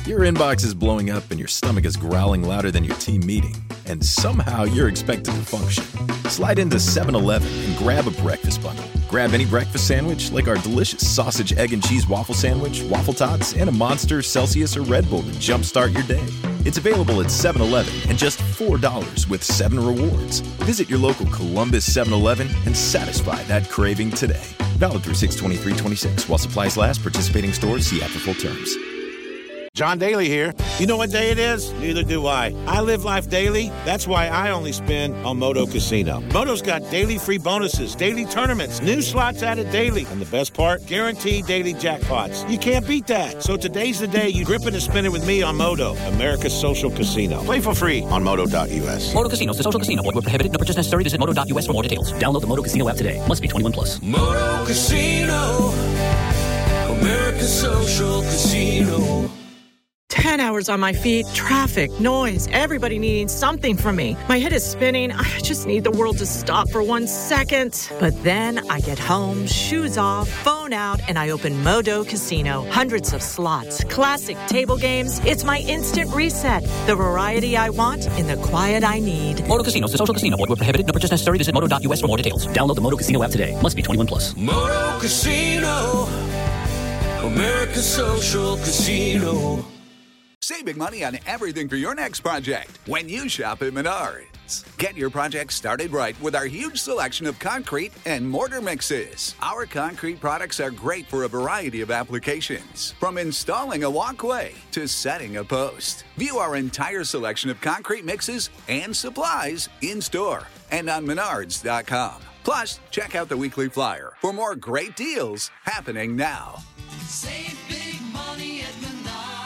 Your inbox is blowing up and your stomach is growling louder than your team meeting, and somehow you're expected to function. Slide into 7-Eleven and grab a breakfast bundle. Grab any breakfast sandwich like our delicious sausage, egg, and cheese waffle sandwich, waffle tots, and a Monster, Celsius, or Red Bull to jumpstart your day. It's available at 7-Eleven and just $4 with 7 rewards. Visit your local Columbus 7-Eleven and satisfy that craving today. Valid through 6/23/26 while supplies last. Participating stores see app for full terms. John Daly here. You know what day it is? Neither do I. I live life daily. That's why I only spin on Moto Casino. Moto's got daily free bonuses, daily tournaments, new slots added daily, and the best part, guaranteed daily jackpots. You can't beat that. So today's the day you grip it and spin it with me on Moto, America's social casino. Play for free on Moto.us. Moto Casino, the social casino. Void where prohibited. No purchase necessary. Visit Moto.us for more details. Download the Moto Casino app today. Must be 21 plus. Moto Casino, America's social casino. 10 hours on my feet, traffic, noise, everybody needing something from me. My head is spinning. I just need the world to stop for 1 second. But then I get home, shoes off, phone out, and I open Moto Casino. Hundreds of slots, classic table games. It's my instant reset. The variety I want in the quiet I need. Moto Casino, the social casino. Void where prohibited. No purchase necessary. Visit Moto.us for more details. Download the Moto Casino app today. Must be 21 plus. Moto Casino, America's social casino. Saving money on everything for your next project when you shop at Menards. Get your project started right with our huge selection of concrete and mortar mixes. Our concrete products are great for a variety of applications, from installing a walkway to setting a post. View our entire selection of concrete mixes and supplies in-store and on Menards.com. Plus, check out the weekly flyer for more great deals happening now. Save big money at Menards.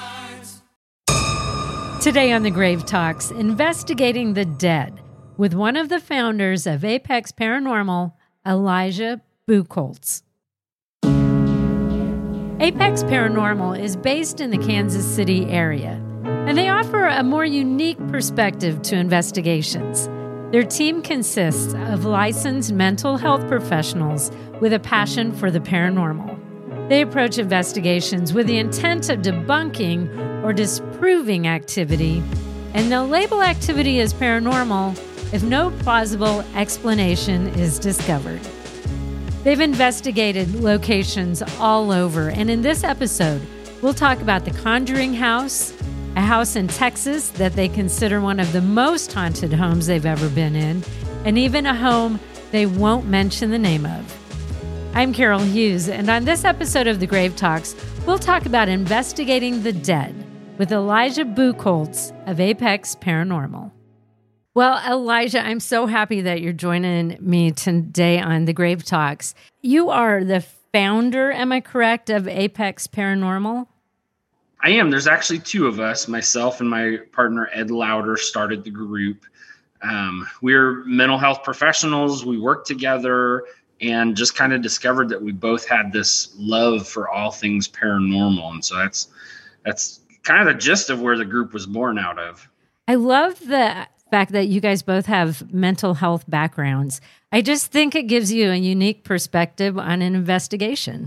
Today on The Grave Talks, investigating the dead with one of the founders of Apex Paranormal, Elijah Buchholz. Apex Paranormal is based in the Kansas City area, and they offer a more unique perspective to investigations. Their team consists of licensed mental health professionals with a passion for the paranormal. They approach investigations with the intent of debunking or disproving activity, and they'll label activity as paranormal if no plausible explanation is discovered. They've investigated locations all over, and in this episode, we'll talk about the Conjuring House, a house in Texas that they consider one of the most haunted homes they've ever been in, and even a home they won't mention the name of. I'm Carol Hughes, and on this episode of The Grave Talks, we'll talk about investigating the dead with Elijah Buchholz of Apex Paranormal. Well, Elijah, I'm so happy that you're joining me today on The Grave Talks. You are the founder, am I correct, of Apex Paranormal? I am. There's actually two of us. Myself and my partner, Ed Lauder, started the group. We're mental health professionals. We work together and just kind of discovered that we both had this love for all things paranormal. And so that's kind of the gist of where the group was born out of. I love the fact that you guys both have mental health backgrounds. I just think it gives you a unique perspective on an investigation.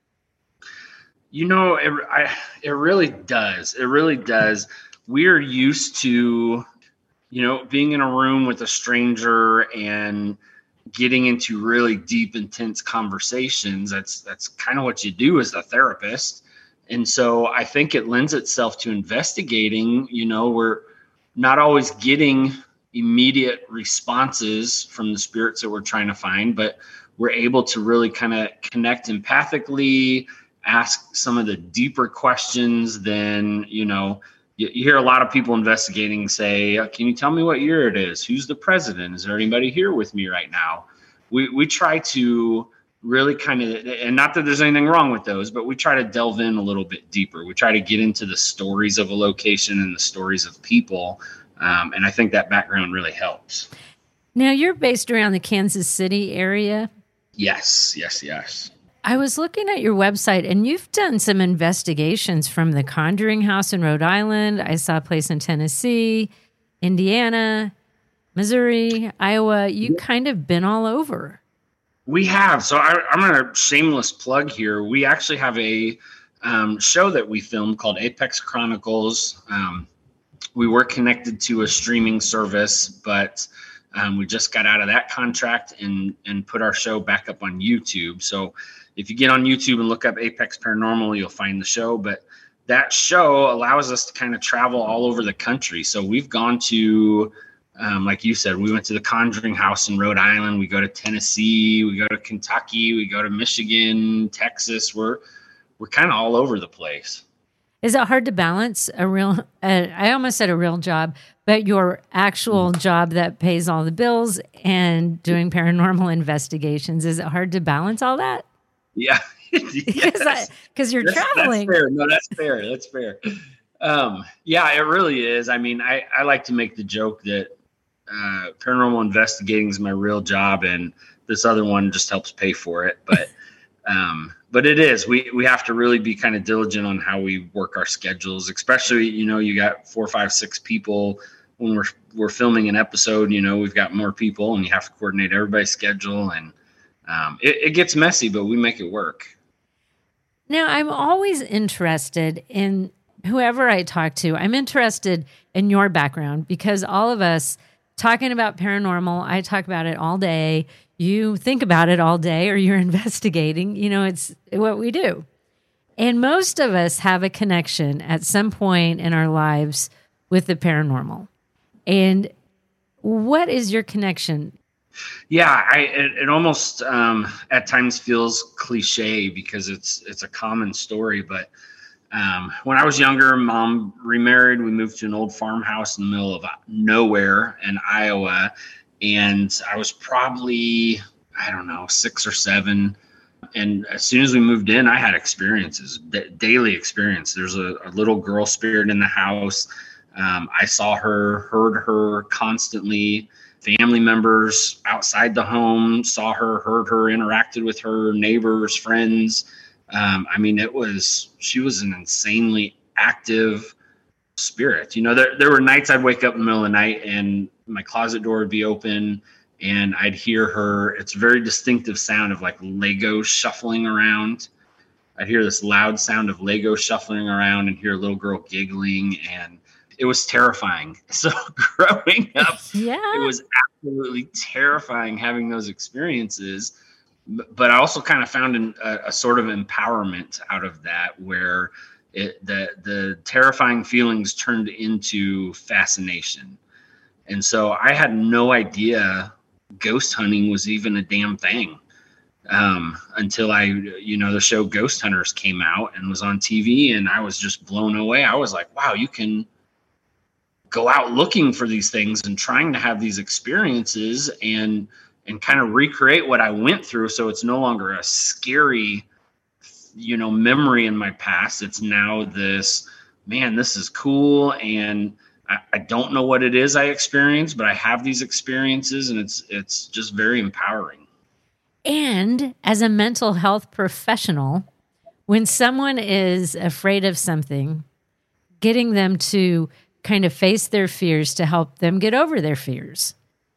You know, it really does. It really does. We're used to, being in a room with a stranger and getting into really deep, intense conversations. That's kind of what you do as a therapist. And so I think it lends itself to investigating. We're not always getting immediate responses from the spirits that we're trying to find, but we're able to really kind of connect empathically, ask some of the deeper questions than, you hear a lot of people investigating say, can you tell me what year it is? Who's the president? Is there anybody here with me right now? We try to really kind of, and not that there's anything wrong with those, but we try to delve in a little bit deeper. We try to get into the stories of a location and the stories of people. And I think that background really helps. Now, you're based around the Kansas City area? Yes. I was looking at your website, and you've done some investigations from the Conjuring House in Rhode Island. I saw a place in Tennessee, Indiana, Missouri, Iowa. You kind of been all over. We have. So I'm going to shameless plug here. We actually have a show that we filmed called Apex Chronicles. We were connected to a streaming service, but we just got out of that contract and put our show back up on YouTube. So if you get on YouTube and look up Apex Paranormal, you'll find the show. But that show allows us to kind of travel all over the country. So we've gone to, like you said, we went to the Conjuring House in Rhode Island. We go to Tennessee. We go to Kentucky. We go to Michigan, Texas. We're kind of all over the place. Is it hard to balance a real, I almost said a real job, but your actual job that pays all the bills and doing paranormal investigations? Is it hard to balance all that? Yeah. Because you're traveling. That's fair. No, that's fair. Yeah, it really is. I mean, I like to make the joke that paranormal investigating is my real job and this other one just helps pay for it. But it is. We have to really be kind of diligent on how we work our schedules, especially, you got 4, 5, 6 people when we're filming an episode, we've got more people and you have to coordinate everybody's schedule and it gets messy, but we make it work. Now, I'm always interested in whoever I talk to. I'm interested in your background because all of us talking about paranormal, I talk about it all day. You think about it all day or you're investigating. It's what we do. And most of us have a connection at some point in our lives with the paranormal. And what is your connection? Yeah, it almost at times feels cliche because it's a common story. But when I was younger, Mom remarried. We moved to an old farmhouse in the middle of nowhere in Iowa. And I was probably, 6 or 7. And as soon as we moved in, I had experiences, daily experience. There's a little girl spirit in the house. I saw her, heard her constantly. Family members outside the home saw her, heard her, interacted with her, neighbors, friends. She was an insanely active spirit. There were nights I'd wake up in the middle of the night and my closet door would be open and I'd hear her. It's a very distinctive sound of like Lego shuffling around. I'd hear this loud sound of Lego shuffling around and hear a little girl giggling, and it was terrifying. So growing up, It was absolutely terrifying having those experiences. But I also kind of found a sort of empowerment out of that, where the terrifying feelings turned into fascination. And so I had no idea ghost hunting was even a damn thing until the show Ghost Hunters came out and was on TV, and I was just blown away. I was like, wow, you can go out looking for these things and trying to have these experiences and kind of recreate what I went through. So it's no longer a scary, memory in my past. It's now this, man, this is cool. And I don't know what it is I experienced, but I have these experiences and it's just very empowering. And as a mental health professional, when someone is afraid of something, getting them to kind of face their fears to help them get over their fears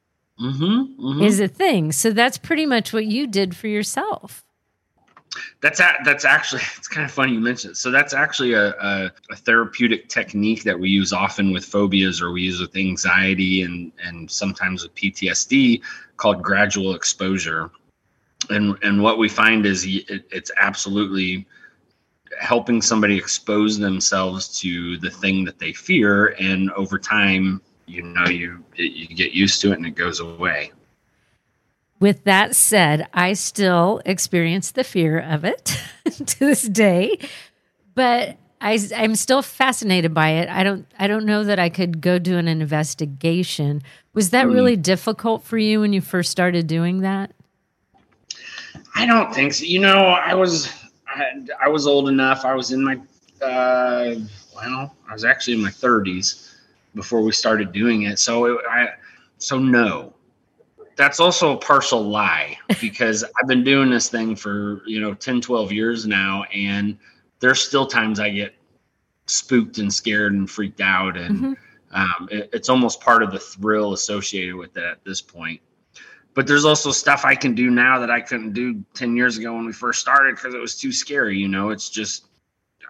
is a thing. So that's pretty much what you did for yourself. That's actually, it's kind of funny you mentioned it. So that's actually a therapeutic technique that we use often with phobias, or we use with anxiety and sometimes with PTSD, called gradual exposure. And what we find is it's absolutely helping somebody expose themselves to the thing that they fear. And over time, you get used to it and it goes away. With that said, I still experience the fear of it to this day, but I'm still fascinated by it. I don't know that I could go do an investigation. Was that really difficult for you when you first started doing that? I don't think so. I was old enough. I was in my, I was actually in my 30s before we started doing it. So no. That's also a partial lie, because I've been doing this thing for, 10, 12 years now. And there's still times I get spooked and scared and freaked out. And it's almost part of the thrill associated with it at this point. But there's also stuff I can do now that I couldn't do 10 years ago when we first started because it was too scary. It's just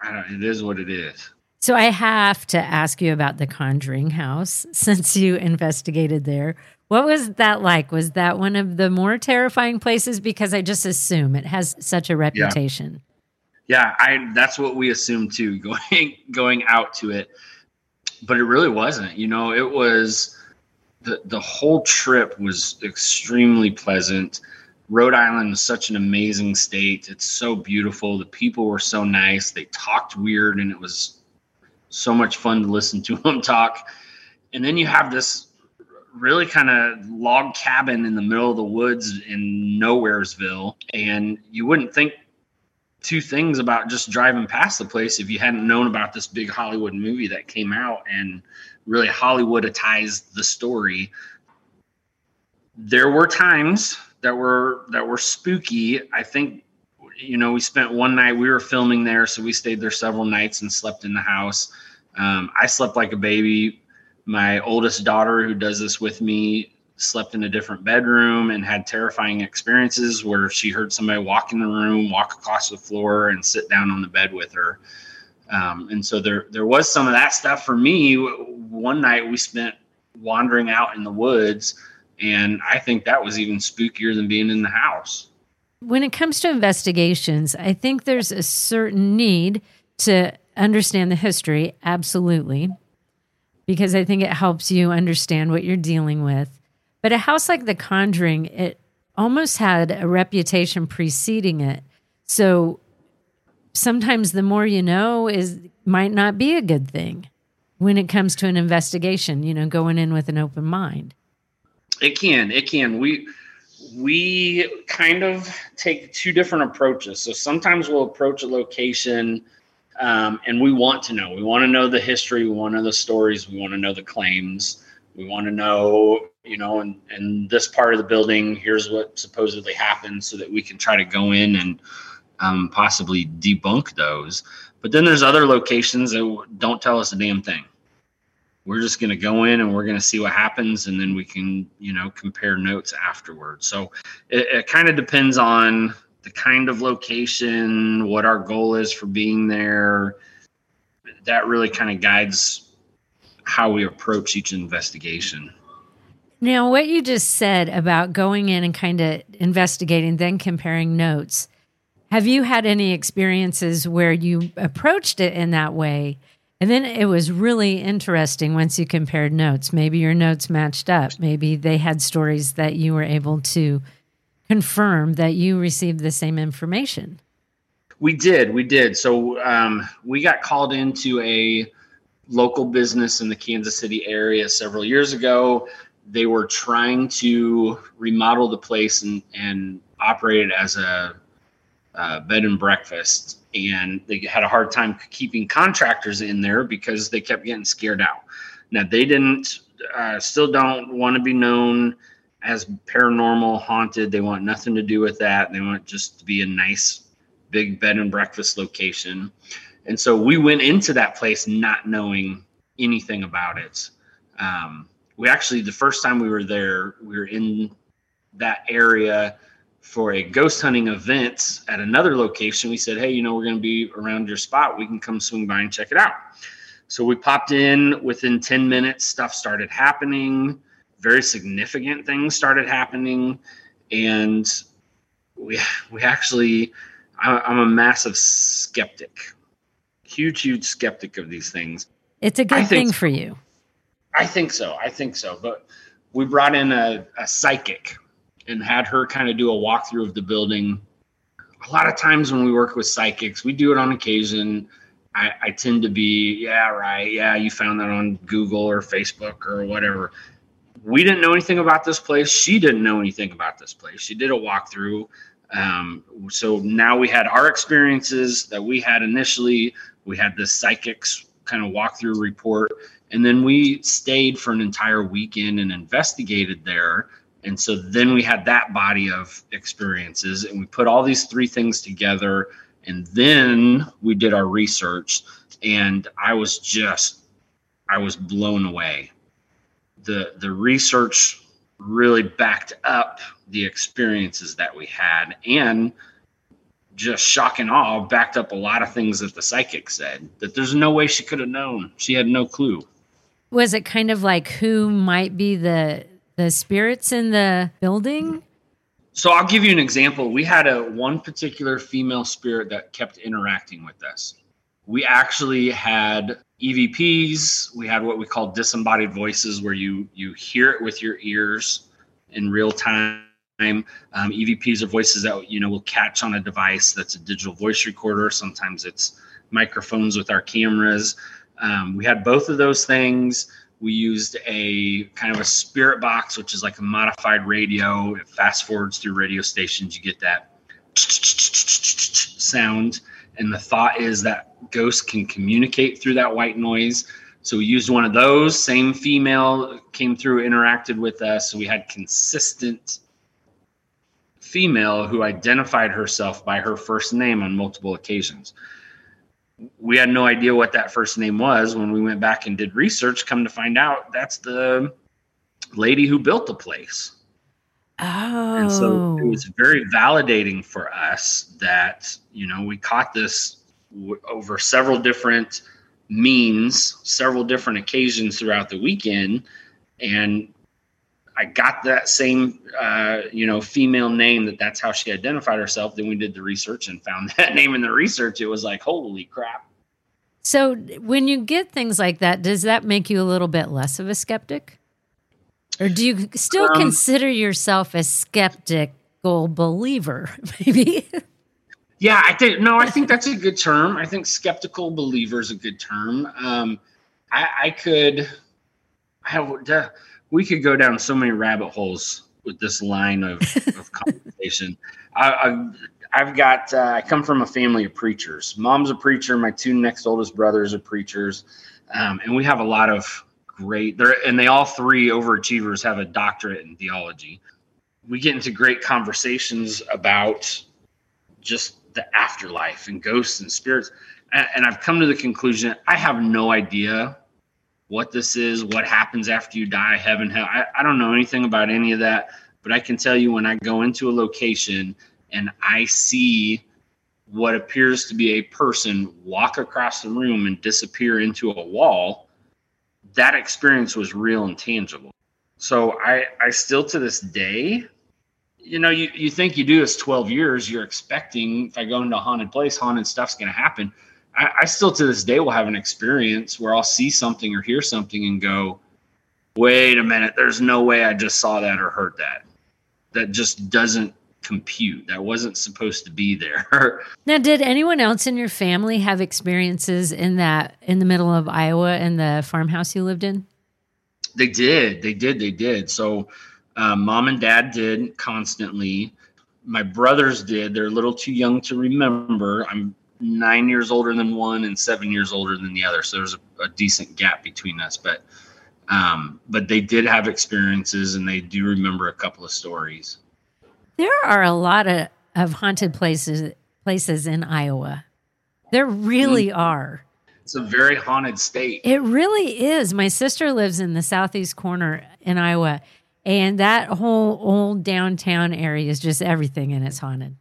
It is what it is. So I have to ask you about the Conjuring House since you investigated there. What was that like? Was that one of the more terrifying places? Because I just assume it has such a reputation. Yeah, that's what we assumed too, going out to it. But it really wasn't. It was the whole trip was extremely pleasant. Rhode Island is such an amazing state. It's so beautiful. The people were so nice. They talked weird, and it was so much fun to listen to them talk. And then you have this really kind of log cabin in the middle of the woods in Nowheresville. And you wouldn't think two things about just driving past the place if you hadn't known about this big Hollywood movie that came out and really Hollywoodized the story. There were times that were spooky. I think, we spent one night, we were filming there, so we stayed there several nights and slept in the house. I slept like a baby. My oldest daughter, who does this with me, slept in a different bedroom and had terrifying experiences where she heard somebody walk in the room, walk across the floor, and sit down on the bed with her. And so there was some of that stuff for me. One night we spent wandering out in the woods, and I think that was even spookier than being in the house. When it comes to investigations, I think there's a certain need to understand the history, absolutely, because I think it helps you understand what you're dealing with. But a house like The Conjuring, it almost had a reputation preceding it. So sometimes the more you know might not be a good thing when it comes to an investigation, going in with an open mind. It can. We kind of take two different approaches. So sometimes we'll approach a location and we want to know. We want to know the history. We want to know the stories. We want to know the claims. We want to know, in this part of the building, here's what supposedly happened so that we can try to go in and possibly debunk those. But then there's other locations that don't tell us a damn thing. We're just going to go in and we're going to see what happens, and then we can, compare notes afterwards. So it kind of depends on the kind of location, what our goal is for being there. That really kind of guides how we approach each investigation. Now, what you just said about going in and kind of investigating, then comparing notes, have you had any experiences where you approached it in that way, and then it was really interesting once you compared notes? Maybe your notes matched up. Maybe they had stories that you were able to confirm that you received the same information. We did. So we got called into a local business in the Kansas City area several years ago. They were trying to remodel the place and operate it as a bed and breakfast. And they had a hard time keeping contractors in there because they kept getting scared out. Now, they still don't want to be known as paranormal, haunted. They want nothing to do with that. They want it just to be a nice big bed and breakfast location. And so we went into that place not knowing anything about it. We actually, the first time we were there, we were in that area for a ghost hunting event at another location. We said, hey, we're going to be around your spot. We can come swing by and check it out. So we popped in. Within 10 minutes, stuff started happening. Very significant things started happening. And we actually, I'm a massive skeptic. Huge skeptic of these things. It's a good thing for you. I think so. But we brought in a psychic and had her kind of do a walkthrough of the building. A lot of times when we work with psychics, we do it on occasion. I tend to be, yeah, right. Yeah, you found that on Google or Facebook or whatever. We didn't know anything about this place. She didn't know anything about this place. She did a walkthrough. So now we had our experiences that we had initially. We had the psychics kind of walkthrough report. And then we stayed for an entire weekend and investigated there. And so then we had that body of experiences, and we put all these three things together, and then we did our research, and I was blown away. The research really backed up the experiences that we had, and just shock and awe backed up a lot of things that the psychic said, that there's no way she could have known. She had no clue. Was it kind of like who might be the spirits in the building? So I'll give you an example. We had one particular female spirit that kept interacting with us. We actually had EVPs. We had what we call disembodied voices, where you hear it with your ears in real time. EVPs are voices that, will catch on a device that's a digital voice recorder. Sometimes it's microphones with our cameras. We had both of those things. We used a kind of a spirit box, which is like a modified radio. It fast forwards through radio stations. You get that sound. And the thought is that ghosts can communicate through that white noise. So we used one of those. Same female came through, interacted with us. So we had consistent female who identified herself by her first name on multiple occasions. We had no idea what that first name was. When we went back and did research, come to find out that's the lady who built the place. Oh. And so it was very validating for us that, we caught this over several different means, several different occasions throughout the weekend. And I got that same, female name that's how she identified herself. Then we did the research and found that name in the research. It was like, holy crap. So when you get things like that, does that make you a little bit less of a skeptic? Or do you still consider yourself a skeptical believer, maybe? Yeah, I think that's a good term. I think skeptical believer is a good term. We could go down so many rabbit holes with this line of conversation. I come from a family of preachers. Mom's a preacher. My two next oldest brothers are preachers. And we have a lot of they all three overachievers have a doctorate in theology. We get into great conversations about just the afterlife and ghosts and spirits. And I've come to the conclusion, I have no idea what this is, what happens after you die, heaven, hell. I don't know anything about any of that, but I can tell you when I go into a location and I see what appears to be a person walk across the room and disappear into a wall, that experience was real and tangible. So I still to this day, you think you do this 12 years, you're expecting if I go into a haunted place, haunted stuff's going to happen. I still to this day will have an experience where I'll see something or hear something and go, wait a minute, there's no way I just saw that or heard that. That just doesn't compute. That wasn't supposed to be there. Now, did anyone else in your family have experiences in the middle of Iowa in the farmhouse you lived in? They did. So mom and dad did constantly. My brothers did. They're a little too young to remember. I'm 9 years older than one and 7 years older than the other. So there's a decent gap between us, but they did have experiences and they do remember a couple of stories. There are a lot of haunted places in Iowa. There really are. It's a very haunted state. It really is. My sister lives in the southeast corner in Iowa, and that whole old downtown area is just everything, and it's haunted.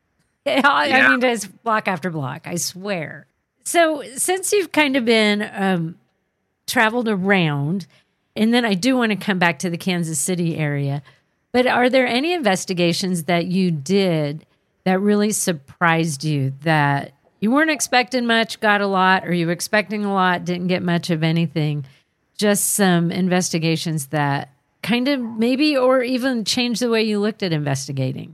I mean, it's block after block, I swear. So since you've kind of been traveled around, and then I do want to come back to the Kansas City area, but are there any investigations that you did that really surprised you, that you weren't expecting much, got a lot, or you were expecting a lot, didn't get much of anything? Just some investigations that kind of maybe or even changed the way you looked at investigating.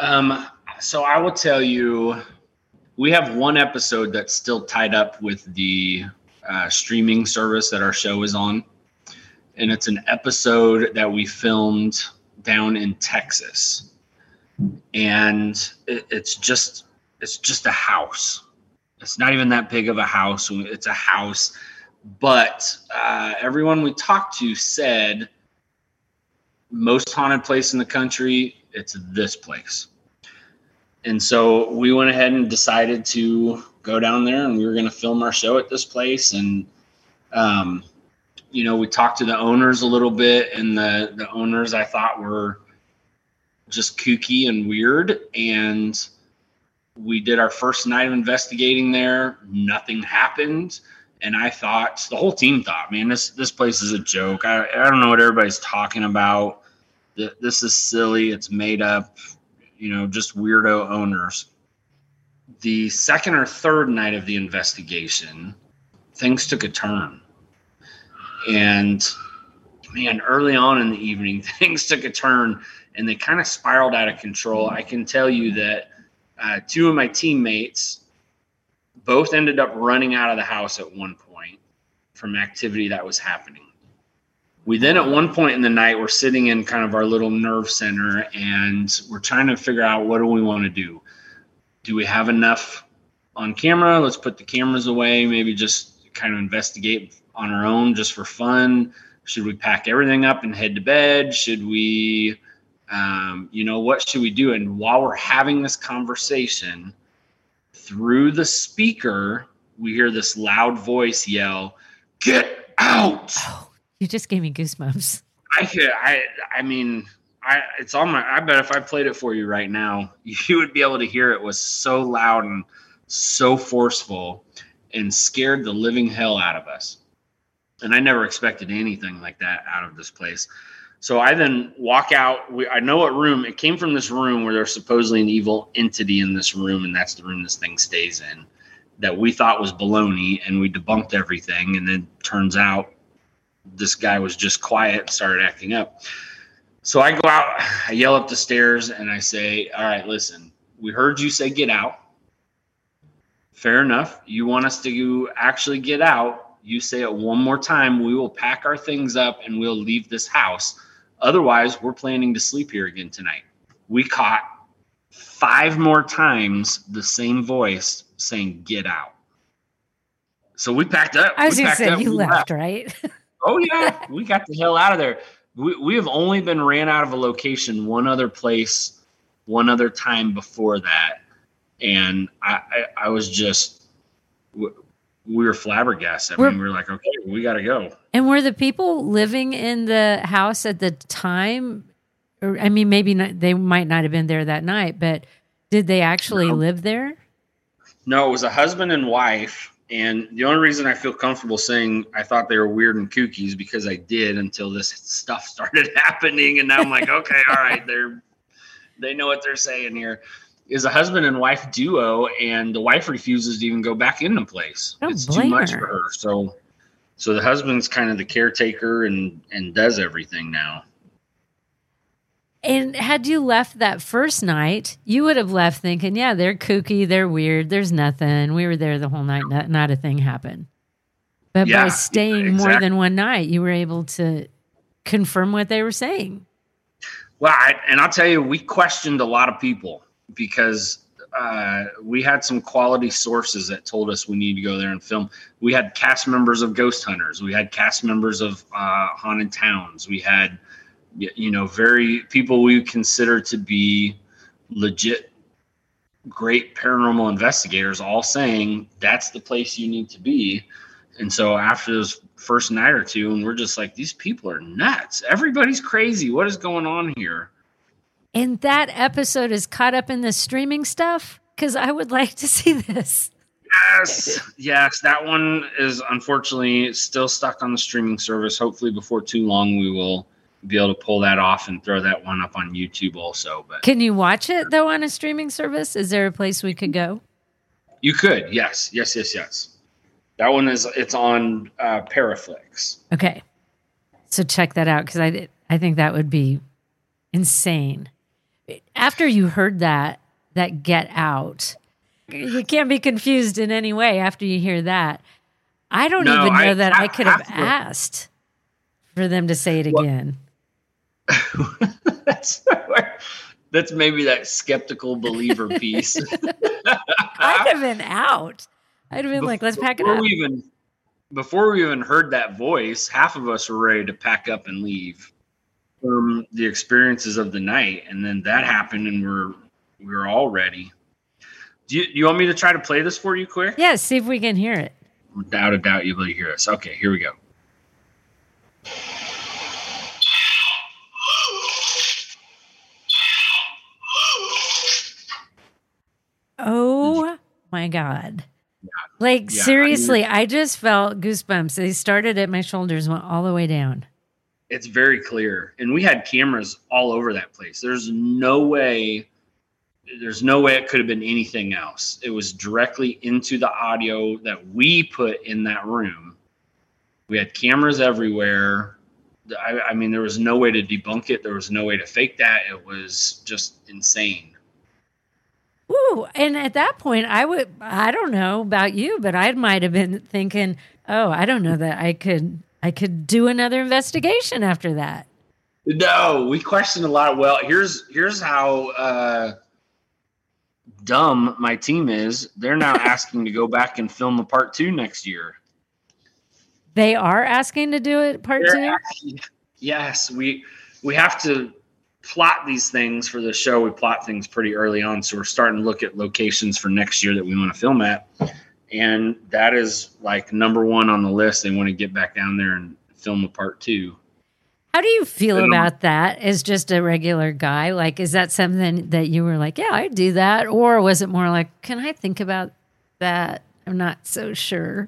So I will tell you, we have one episode that's still tied up with the streaming service that our show is on. And it's an episode that we filmed down in Texas. And it's just a house. It's not even that big of a house. It's a house. But everyone we talked to said most haunted place in the country, it's this place. And so we went ahead and decided to go down there and we were going to film our show at this place. And, we talked to the owners a little bit, and the owners I thought were just kooky and weird. And We did our first night of investigating there. Nothing happened. And I thought, the whole team thought, man, this place is a joke. I don't know what everybody's talking about. This is silly. It's made up, just weirdo owners. The second or third night of the investigation, things took a turn. And man, early on in the evening, things took a turn and they kind of spiraled out of control. I can tell you that two of my teammates both ended up running out of the house at one point from activity that was happening. We then at one point in the night, we're sitting in kind of our little nerve center and we're trying to figure out, what do we want to do? Do we have enough on camera? Let's put the cameras away, maybe just kind of investigate on our own just for fun. Should we pack everything up and head to bed? Should we, what should we do? And while we're having this conversation, through the speaker, we hear this loud voice yell, "Get out!" Oh, you just gave me goosebumps. It's on my. I bet if I played it for you right now, you would be able to hear it. Was so loud and so forceful, and scared the living hell out of us. And I never expected anything like that out of this place. So I then walk out. I know what room. It came from this room where there's supposedly an evil entity in this room, and that's the room this thing stays in, that we thought was baloney, and we debunked everything. And then turns out this guy was just quiet and started acting up. So I go out, I yell up the stairs, and I say, all right, listen, we heard you say get out. Fair enough. You want us to actually get out. You say it one more time, we will pack our things up and we'll leave this house. Otherwise, we're planning to sleep here again tonight. We caught 5 more times the same voice saying, get out. So we packed up. I was going to say, you left, right? Oh, yeah. We got the hell out of there. We have only been ran out of a location one other place, one other time before that. And I was just, we were flabbergasted. We were like, okay, we got to go. And were the people living in the house at the time? Or, I mean, maybe not, they might not have been there that night, but did they actually live there? No, it was a husband and wife. And the only reason I feel comfortable saying I thought they were weird and kooky is because I did until this stuff started happening. And now I'm like, okay, all right, they know what they're saying here. Is a husband and wife duo, and the wife refuses to even go back in the place. It's too much for her. So the husband's kind of the caretaker and does everything now. And had you left that first night, you would have left thinking, yeah, they're kooky, they're weird, there's nothing. We were there the whole night, not a thing happened. But by staying more than one night, you were able to confirm what they were saying. Well, I'll tell you, we questioned a lot of people because we had some quality sources that told us we need to go there and film. We had cast members of Ghost Hunters. We had cast members of Haunted Towns. We had, very people we consider to be legit great paranormal investigators all saying that's the place you need to be. And so after this first night or two, and we're just like, these people are nuts. Everybody's crazy. What is going on here? And that episode is caught up in the streaming stuff? Because I would like to see this. Yes. That one is unfortunately still stuck on the streaming service. Hopefully before too long, we will be able to pull that off and throw that one up on YouTube also. But can you watch it, though, on a streaming service? Is there a place we could go? You could, yes. That one it's on Paraflix. Okay. So check that out, because I think that would be insane. After you heard that get out, you can't be confused in any way after you hear that. I don't even know that I could have asked for them to say it again. That's maybe that skeptical believer piece. I'd have been out. I'd have been like, let's pack it up. Before we even heard that voice, half of us were ready to pack up and leave from the experiences of the night. And then that happened and we were all ready. Do you want me to try to play this for you quick? Yeah, see if we can hear it. Without a doubt, you'll be able to hear us. Okay, here we go. Oh my God. Like, seriously, I just felt goosebumps. They started at my shoulders, went all the way down. It's very clear. And we had cameras all over that place. There's no way it could have been anything else. It was directly into the audio that we put in that room. We had cameras everywhere. I mean, there was no way to debunk it. There was no way to fake that. It was just insane. Ooh, and at that point, I don't know about you, but I might have been thinking, oh, I don't know that I could do another investigation after that. No, we questioned a lot. Well, here's how dumb my team is. They're now asking to go back and film a part 2 next year. They are asking to do it part 2? Yes, we have to plot these things for the show. We plot things pretty early on, so we're starting to look at locations for next year that we want to film at, and that is like number 1 on the list. They want to get back down there and film a part 2. How do you feel about that as just a regular guy? Like, is that something that you were like, yeah, I'd do that? Or was it more like, can I think about that? I'm not so sure.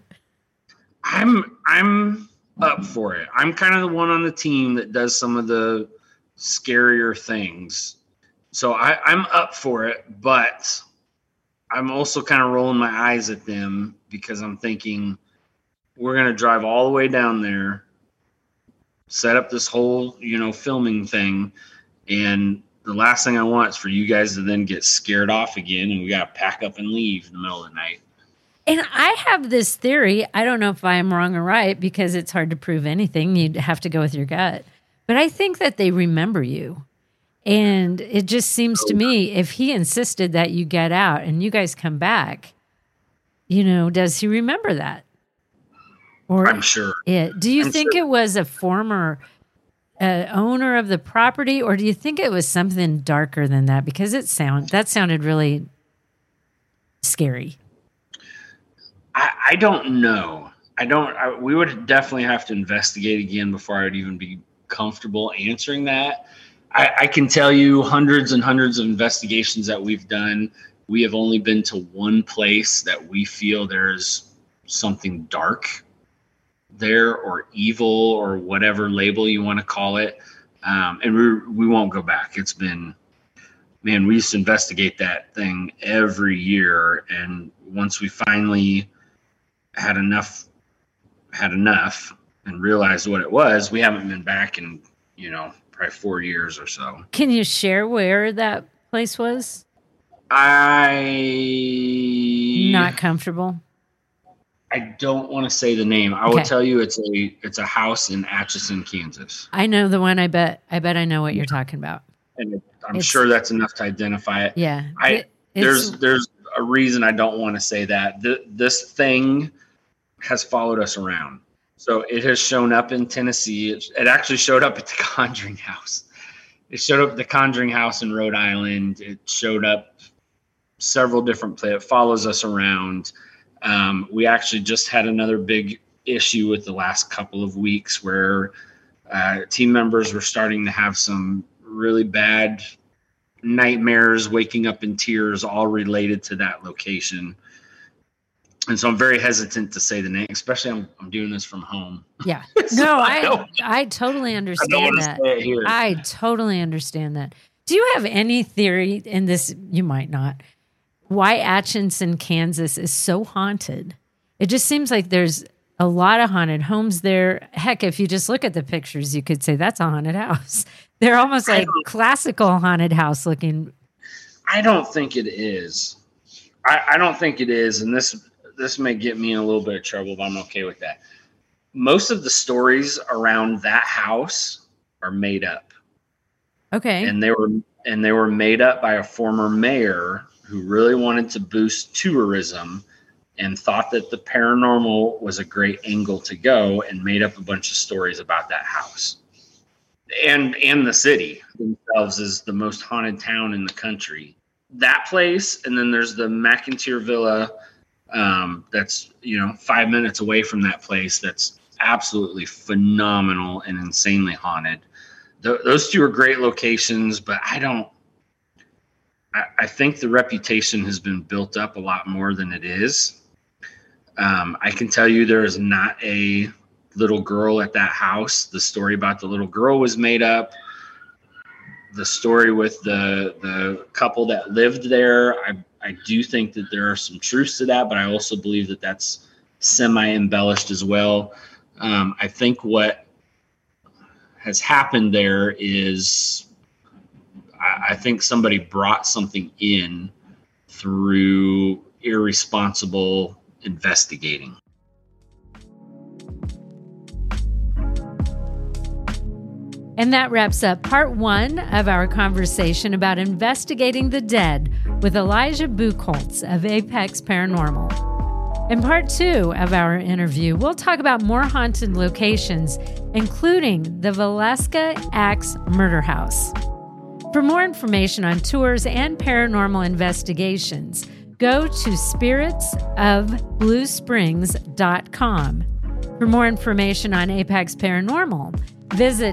I'm up for it. I'm kind of the one on the team that does some of the scarier things. So I'm up for it, but I'm also kind of rolling my eyes at them because I'm thinking we're going to drive all the way down there, set up this whole, filming thing. And the last thing I want is for you guys to then get scared off again. And we got to pack up and leave in the middle of the night. And I have this theory. I don't know if I'm wrong or right because it's hard to prove anything. You'd have to go with your gut. But I think that they remember you. And it just seems to me, if he insisted that you get out and you guys come back, does he remember that? Or I'm sure. Do you think it was a former owner of the property, or do you think it was something darker than that? Because that sounded really scary. I don't know. We would definitely have to investigate again before I would even be comfortable answering that. I can tell you hundreds and hundreds of investigations that we've done. We have only been to one place that we feel there's something dark there or evil or whatever label you want to call it. And we won't go back. It's been, man, we used to investigate that thing every year. And once we finally had enough and realized what it was, we haven't been back in, probably 4 years or so. Can you share where that place was? Not comfortable. I don't want to say the name. I will tell you it's a house in Atchison, Kansas. I know the one. I bet I know what you're talking about. And I'm sure that's enough to identify it. Yeah. There's a reason I don't want to say that. This thing has followed us around. So it has shown up in Tennessee. It actually showed up at the Conjuring House. It showed up at the Conjuring House in Rhode Island. It showed up several different places. It follows us around. We actually just had another big issue with the last couple of weeks where team members were starting to have some really bad nightmares, waking up in tears, all related to that location. And so I'm very hesitant to say the name, especially I'm doing this from home. Yeah. No, I totally understand that. I totally understand that. Do you have any theory in this? You might not. Why Atchison, Kansas is so haunted? It just seems like there's a lot of haunted homes there. Heck, if you just look at the pictures, you could say that's a haunted house. They're almost like classical haunted house looking. I don't think it is. I don't think it is. And this may get me in a little bit of trouble, but I'm okay with that. Most of the stories around that house are made up. Okay. And they were made up by a former mayor who really wanted to boost tourism and thought that the paranormal was a great angle to go, and made up a bunch of stories about that house. And the city themselves is the most haunted town in the country. That place, and then there's the McIntyre Villa, that's 5 minutes away from that place. That's absolutely phenomenal and insanely haunted. Those two are great locations, but I I think the reputation has been built up a lot more than it is. I can tell you there is not a little girl at that house. The story about the little girl was made up. The story with the couple that lived there, I do think that there are some truths to that, but I also believe that that's semi-embellished as well. I think what has happened there is I think somebody brought something in through irresponsible investigating. And that wraps up part 1 of our conversation about investigating the dead with Elijah Buchholz of Apex Paranormal. In part 2 of our interview, we'll talk about more haunted locations, including the Villisca Axe Murder House. For more information on tours and paranormal investigations, go to spiritsofbluesprings.com. For more information on Apex Paranormal, visit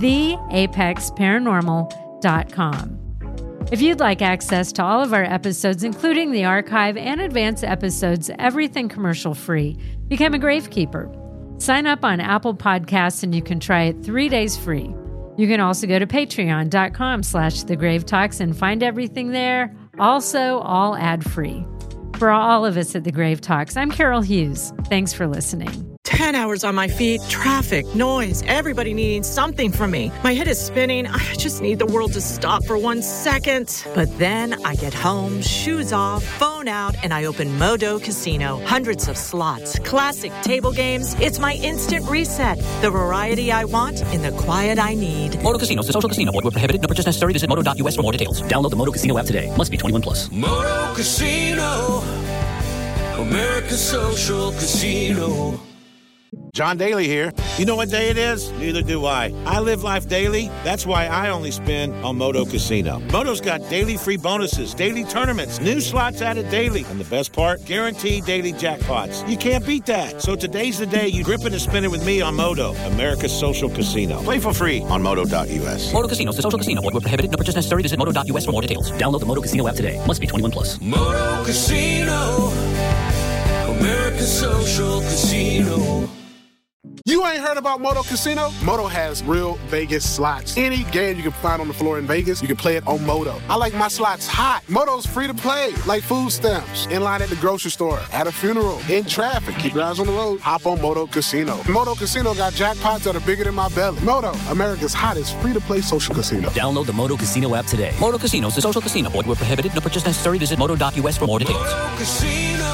theapexparanormal.com. If you'd like access to all of our episodes, including the archive and advanced episodes, everything commercial free, become a Gravekeeper. Sign up on Apple Podcasts and you can try it 3 days free. You can also go to patreon.com/thegravetalks and find everything there, also all ad-free. For all of us at The Grave Talks, I'm Carol Hughes. Thanks for listening. 10 hours on my feet, traffic, noise, everybody needing something from me. My head is spinning. I just need the world to stop for 1 second. But then I get home, shoes off, phone out, and I open Modo Casino. Hundreds of slots, classic table games. It's my instant reset. The variety I want in the quiet I need. Modo Casino is a social casino. Void where prohibited. No purchase necessary. Visit modo.us for more details. Download the Modo Casino app today. Must be 21 plus. Moto Casino, America's social casino. John Daly here. You know what day it is? Neither do I. I live life daily. That's why I only spin on Modo Casino. Modo's got daily free bonuses, daily tournaments, new slots added daily, and the best part, guaranteed daily jackpots. You can't beat that. So today's the day you grip it and spin it with me on Modo, America's social casino. Play for free on modo.us. Modo Casino is a social casino. Void where prohibited. No purchase necessary. Visit modo.us for more details. Download the Modo Casino app today. Must be 21 plus. Moto Casino, America's social casino. You ain't heard about Modo Casino? Modo has real Vegas slots. Any game you can find on the floor in Vegas, you can play it on Modo. I like my slots hot. Modo's free to play, like food stamps, in line at the grocery store, at a funeral, in traffic. Keep your eyes on the road. Hop on Modo Casino. Modo Casino got jackpots that are bigger than my belly. Modo, America's hottest free-to-play social casino. Download the Modo Casino app today. Modo Casino is a social casino. Void where prohibited. No purchase necessary. Visit modo.us for more details. Moto Casino,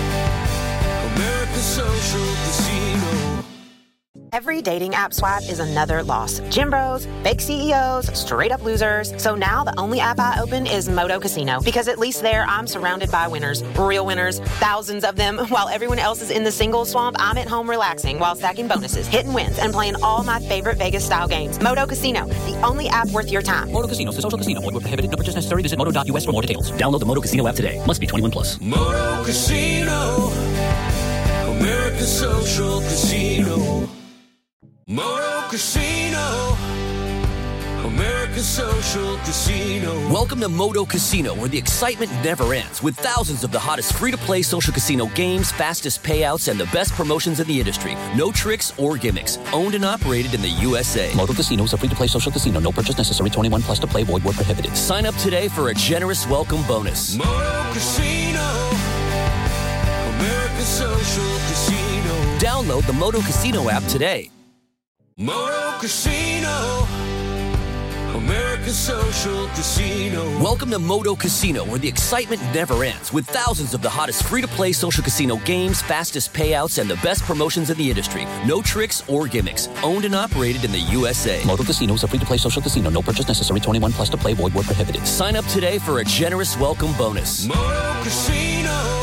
America's social casino. Every dating app swipe is another loss. Gym bros, fake CEOs, straight up losers. So now the only app I open is Modo Casino, because at least there I'm surrounded by winners, real winners, thousands of them. While everyone else is in the single swamp, I'm at home relaxing while stacking bonuses, hitting wins, and playing all my favorite Vegas style games. Modo Casino, the only app worth your time. Modo Casino is a social casino. Void where prohibited. No purchase necessary. Visit modo.us for more details. Download the Modo Casino app today. Must be 21 plus. Moto Casino, America's social casino. Moto Casino, America's social casino. Welcome to Modo Casino, where the excitement never ends, with thousands of the hottest free-to-play social casino games, fastest payouts, and the best promotions in the industry. No tricks or gimmicks. Owned and operated in the USA. Modo Casino is a free-to-play social casino. No purchase necessary. 21 plus to play. Void where prohibited. Sign up today for a generous welcome bonus. Moto Casino, America's social casino. Download the Modo Casino app today. Moto Casino, America's social casino. Welcome to Modo Casino, where the excitement never ends, with thousands of the hottest free-to-play social casino games, fastest payouts, and the best promotions in the industry. No tricks or gimmicks. Owned and operated in the USA. Modo Casino is a free-to-play social casino. No purchase necessary. 21 plus to play. Void where prohibited. Sign up today for a generous welcome bonus. Moto Casino,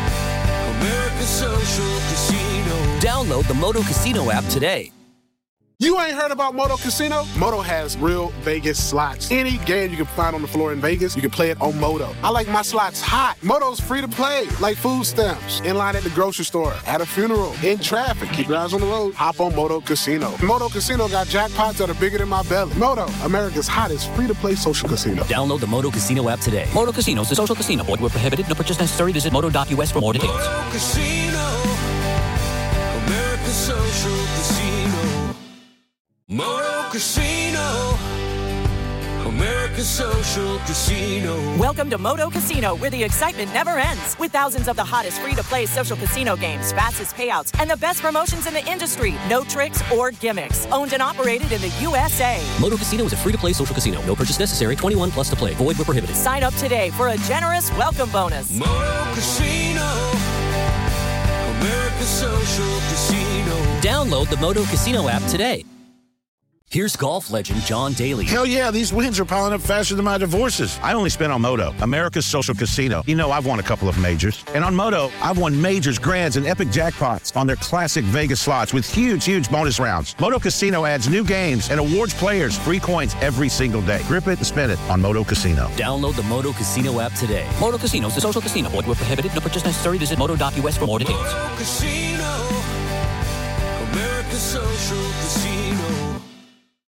America's social casino. Download the Modo Casino app today. You ain't heard about Moto Casino? Moto has real Vegas slots. Any game you can find on the floor in Vegas, you can play it on Moto. I like my slots hot. Moto's free to play, like food stamps. In line at the grocery store, at a funeral, in traffic. Keep your eyes on the road. Hop on Moto Casino. Moto Casino got jackpots that are bigger than my belly. Moto, America's hottest free-to-play social casino. Download the Moto Casino app today. Moto Casino is a social casino. Void where prohibited. No purchase necessary. Visit moto.us for more details. Moto Casino, America's social casino. Moto Casino, America's social casino. Welcome to Moto Casino, where the excitement never ends. With thousands of the hottest free-to-play social casino games, fastest payouts, and the best promotions in the industry. No tricks or gimmicks. Owned and operated in the USA. Moto Casino is a free-to-play social casino. No purchase necessary. 21 plus to play. Void where prohibited. Sign up today for a generous welcome bonus. Moto Casino, America's social casino. Download the Moto Casino app today. Here's golf legend John Daly. Hell yeah, these wins are piling up faster than my divorces. I only spent on Moto, America's social casino. You know, I've won a couple of majors. And on Moto, I've won majors, grands, and epic jackpots on their classic Vegas slots with huge bonus rounds. Moto Casino adds new games and awards players free coins every single day. Grip it and spin it on Moto Casino. Download the Moto Casino app today. Moto Casino is a social casino. Void where prohibited. No purchase necessary. Visit moto.us for more details. Moto Casino, America's social casino.